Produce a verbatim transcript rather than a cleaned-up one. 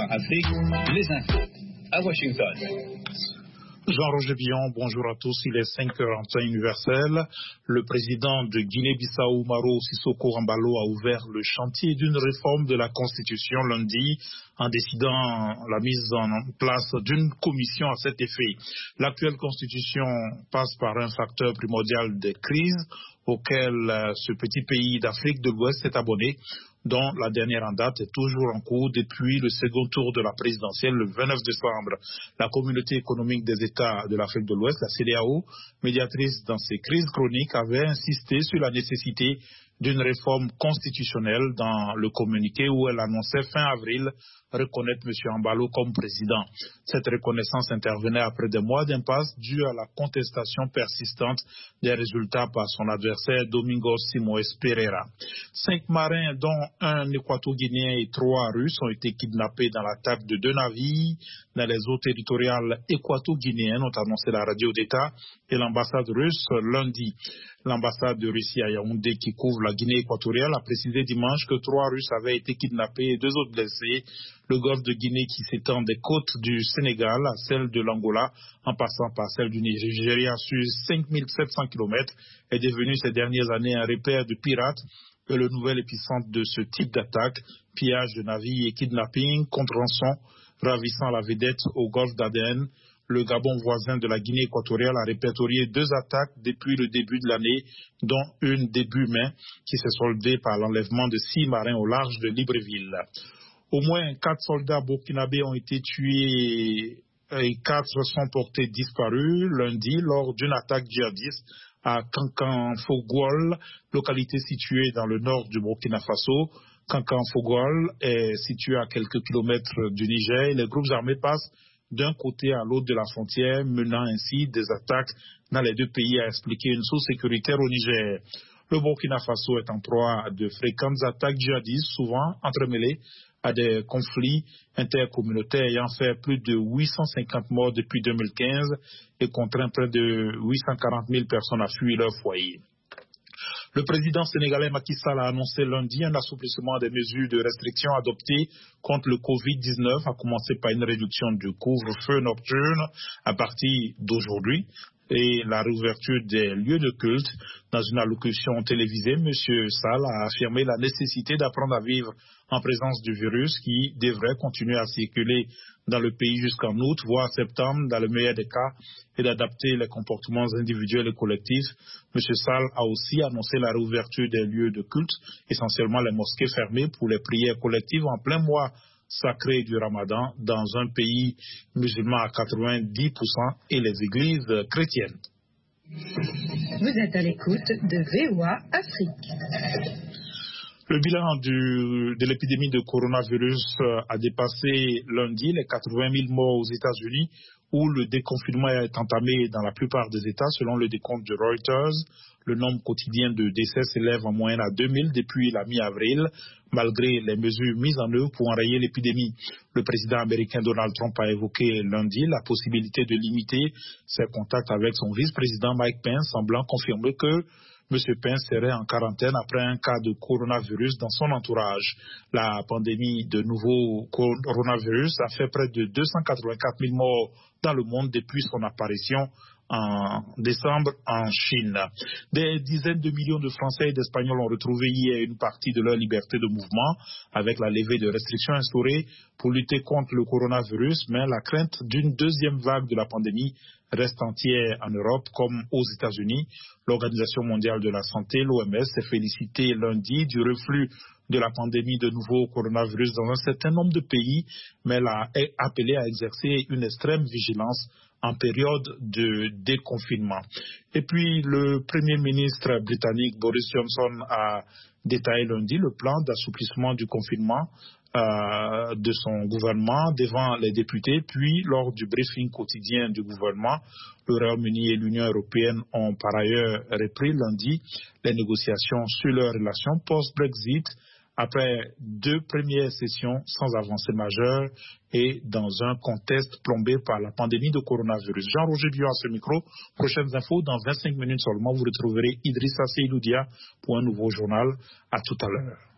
Observatoire Afrique, les infos à Washington. Jean-Roger Billon, bonjour à tous. Il est cinq heures en temps universel. Le président de Guinée-Bissau, Umaro Sissoko Embalo, a ouvert le chantier d'une réforme de la Constitution lundi en décidant la mise en place d'une commission à cet effet. L'actuelle Constitution passe par un facteur primordial des crises auquel ce petit pays d'Afrique de l'Ouest est abonné, dont la dernière en date est toujours en cours depuis le second tour de la présidentielle le vingt-neuf décembre. La communauté économique des États de l'Afrique de l'Ouest, la C E D E A O, médiatrice dans ces crises chroniques, avait insisté sur la nécessité d'une réforme constitutionnelle dans le communiqué où elle annonçait fin avril reconnaître M. Embalo comme président. Cette reconnaissance intervenait après des mois d'impasse due à la contestation persistante des résultats par son adversaire Domingos Simoes Pereira. Cinq marins, dont un équato-guinéen et trois Russes, ont été kidnappés dans l'attaque de deux navires dans les eaux territoriales équato-guinéennes, ont annoncé la radio d'État et l'ambassade russe lundi. L'ambassade de Russie à Yaoundé, qui couvre la Guinée équatoriale, a précisé dimanche que trois Russes avaient été kidnappés et deux autres blessés. Le golfe de Guinée, qui s'étend des côtes du Sénégal à celle de l'Angola, en passant par celle du Nigeria sur cinq mille sept cents kilomètres, est devenu ces dernières années un repère de pirates et le nouvel épicentre de ce type d'attaque, pillage de navires et kidnapping contre rançon, ravissant la vedette au golfe d'Aden. Le Gabon voisin de la Guinée équatoriale a répertorié deux attaques depuis le début de l'année, dont une début mai qui s'est soldée par l'enlèvement de six marins au large de Libreville. Au moins quatre soldats burkinabés ont été tués et quatre sont portés disparus lundi lors d'une attaque djihadiste à Kankan-Fogoual, localité située dans le nord du Burkina Faso. Kankan-Fogoual est situé à quelques kilomètres du Niger et les groupes armés passent d'un côté à l'autre de la frontière, menant ainsi des attaques dans les deux pays, a expliqué une source sécuritaire au Niger. Le Burkina Faso est en proie à de fréquentes attaques djihadistes, souvent entremêlées à des conflits intercommunautaires ayant fait plus de huit cent cinquante morts depuis deux mille quinze et contraint près de huit cent quarante mille personnes à fuir leur foyer. Le président sénégalais Macky Sall a annoncé lundi un assouplissement des mesures de restriction adoptées contre le covid dix-neuf, à commencer par une réduction du couvre-feu nocturne à partir d'aujourd'hui et la réouverture des lieux de culte. Dans une allocution télévisée, M. Sall a affirmé la nécessité d'apprendre à vivre en présence du virus qui devrait continuer à circuler dans le pays jusqu'en août, voire septembre, dans le meilleur des cas, et d'adapter les comportements individuels et collectifs. M. Sall a aussi annoncé la réouverture des lieux de culte, essentiellement les mosquées fermées pour les prières collectives en plein mois sacré du Ramadan dans un pays musulman à quatre-vingt-dix pour cent et les églises chrétiennes. Vous êtes à l'écoute de V O A Afrique. Le bilan du, de l'épidémie de coronavirus a dépassé lundi les quatre-vingt mille morts aux États-Unis, où le déconfinement est entamé dans la plupart des États, selon le décompte de Reuters. Le nombre quotidien de décès s'élève en moyenne à deux mille depuis la mi-avril, malgré les mesures mises en œuvre pour enrayer l'épidémie. Le président américain Donald Trump a évoqué lundi la possibilité de limiter ses contacts avec son vice-président Mike Pence, semblant confirmer que M. Pence serait en quarantaine après un cas de coronavirus dans son entourage. La pandémie de nouveau coronavirus a fait près de deux cent quatre-vingt-quatre mille morts dans le monde depuis son apparition en décembre en Chine. Des dizaines de millions de Français et d'Espagnols ont retrouvé hier une partie de leur liberté de mouvement avec la levée de restrictions instaurées pour lutter contre le coronavirus, mais la crainte d'une deuxième vague de la pandémie reste entière en Europe comme aux États-Unis. L'Organisation mondiale de la santé, l'O M S, s'est félicitée lundi du reflux de la pandémie de nouveau coronavirus dans un certain nombre de pays, mais elle a appelé à exercer une extrême vigilance en période de déconfinement. Et puis, le Premier ministre britannique Boris Johnson a détaillé lundi le plan d'assouplissement du confinement euh, de son gouvernement devant les députés. Puis, lors du briefing quotidien du gouvernement, le Royaume-Uni et l'Union européenne ont par ailleurs repris lundi les négociations sur leurs relations post-Brexit, après deux premières sessions sans avancée majeure et dans un contexte plombé par la pandémie de coronavirus. Jean-Roger Billon à ce micro. Prochaines infos dans vingt-cinq minutes seulement. Vous retrouverez Idrissa Seydoudia pour un nouveau journal. À tout à l'heure.